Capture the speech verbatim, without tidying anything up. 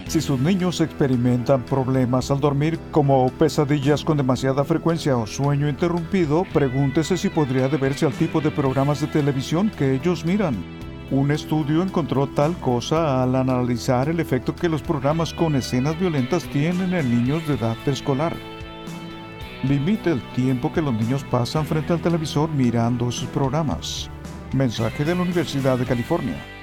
Si sus niños experimentan problemas al dormir, como pesadillas con demasiada frecuencia o sueño interrumpido, pregúntese si podría deberse al tipo de programas de televisión que ellos miran. Un estudio encontró tal cosa al analizar el efecto que los programas con escenas violentas tienen en niños de edad preescolar. Limite el tiempo que los niños pasan frente al televisor mirando esos programas. Mensaje de la Universidad de California.